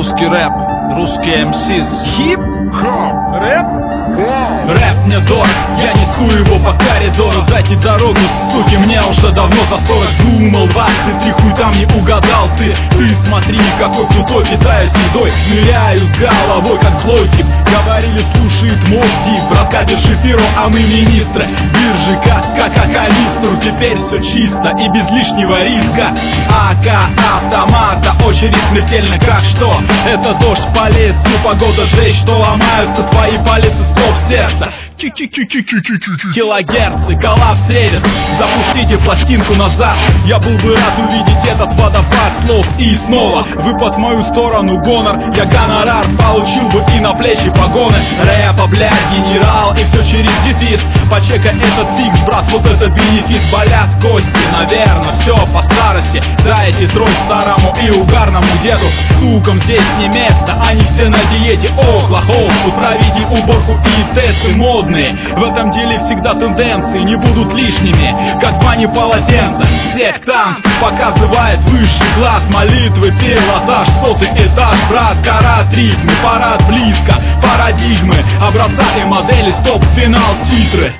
Русский рэп, русские МСИс. Хип-хоп, рэп? Рэп мне дорог, я несу его по коридору. Дайте дорогу, суки, мне уже давно за 40. Думал, 23 хуй там не угадал ты. Ты смотри, какой крутой, питаюсь едой. Ныряю с головой, как злой тип. Говорили, слушает мой тип. Братка, держи перо, а мы министры. Биржи, как канистру. Теперь все чисто и без лишнего риска. АК автомата, очередь смертельно, как что? Это дождь, полицию, погода, жесть, что ломаются твои пальцы, стоп, сердце. Килогерцы, коллапс средит. Запустите пластинку назад. Я был бы рад увидеть этот водопад слов. И снова выпад в мою сторону гонор. Я гонорар получил бы и на плечи погоны. Рэпа, блядь, генерал, и все через дефис. Почекай этот фикс, брат, вот это бенефис. Болят кости, наверное, все по старости. Дайте трой старому и угарному деду. Сукам здесь не место, они все на диете. Ох, лохов, тут проведи уборку и тесты модные. В этом деле всегда тенденции не будут лишними, как в бане полотенца. Сектант показывает высший класс молитвы, пилотаж, 100-й этаж, брат, карат, ритмы, парад близко, парадигмы, образца и модели, стоп, финал, титры.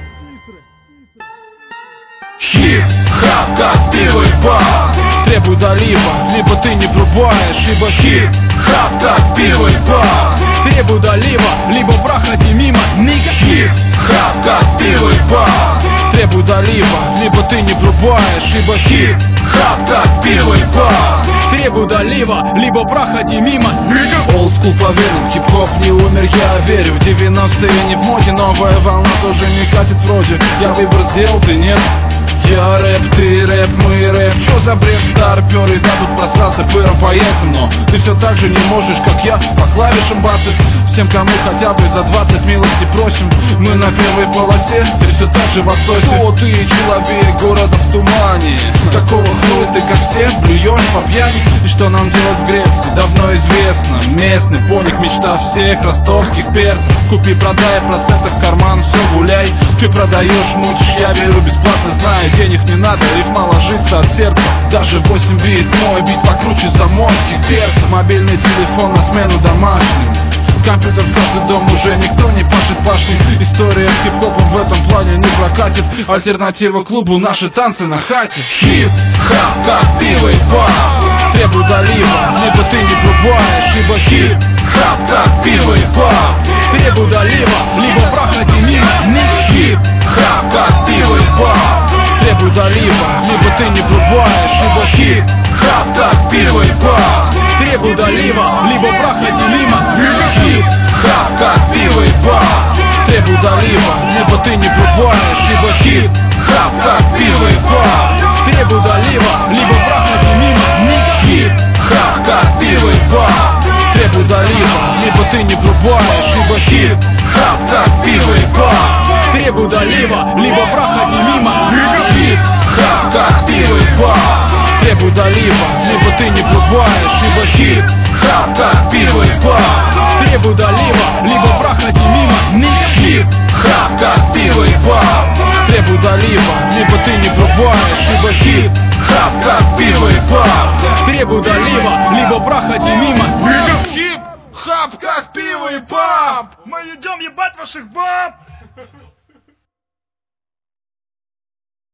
Хип-хап, как пиво и баб. Требуй долива, либо ты не врубаешь, ибо хип-хап, как пиво и баб. Требуй долива, либо проходи мимо, нига. Хип-хап, как пиво и баб. Требуй долива, либо ты не врубаешь, ибо хип-хап, как пиво и баб. Требуй долива, либо проходи мимо, нига. Олдскул поверил, хип-хоп не умер, я верю. 90-е не в моде, новая волна тоже не катит вроде. Я выбор сделал, ты нет. Я рэп, ты рэп, мы рэп. Чё за бред, старперы дадут просраться пыром поездом. Но ты все так же не можешь, как я, по клавишам бацать. Всем, кому хотя бы за 20 милости просим. Мы на первой полосе, ты все так же в отсосе. Кто ты, человек города в тумане? Какого хуя ты, как все, блюешь по пьяни? И что нам делать в Греции, давно известно. Местный поник, мечта всех ростовских перцев. Купи, продай, процентов в карман, все гуляй. Ты продаешь, мучишь, я беру бесплатно, знаю. Денег не надо, рифма ложится от сердца. Даже 8 бит, мой бит покруче заморских перцев. Мобильный телефон на смену домашним. Компьютер в каждый дом, уже никто не пашет пашни. История с хип-хопом в этом плане не прокатит. Альтернатива клубу, наши танцы на хате. Хип-хап, как пиво и баб. Требуй долива, либо ты не врубаешь, ибо хип-хап, как пиво и баб. Требуй долива, либо проходи мимо. Хип-хап, как пиво и баб. Требуй долива, либо ты не врубаешь, ибо хип-хап, как пиво и баб. Требуй долива, либо проходи мимо. Хип-хап, как пиво и баб. Требуй долива, либо ты не врубаешь, ибо хип-хап, как пиво и баб. Требуй долива, либо проходи мимо. Хип-хап, как пиво и баб. Требуй долива, либо ты не врубаешь, ибо хип-хап, как пиво и баб. Требуй долива, либо проходи мимо. Хип-хап, как пиво и баб. Требуй долива, либо ты не врубаешь, ибо хип-хап, как пиво и баб. Требуй долива, либо проходи мимо. Хип-хап, как пиво и баб. Требуй долива, либо ты не врубаешь, ибо хип-хап, как пиво и баб. Требуй долива, либо проходи мимо. Хип-хап, как пиво и баб. Мы идем ебать ваших баб.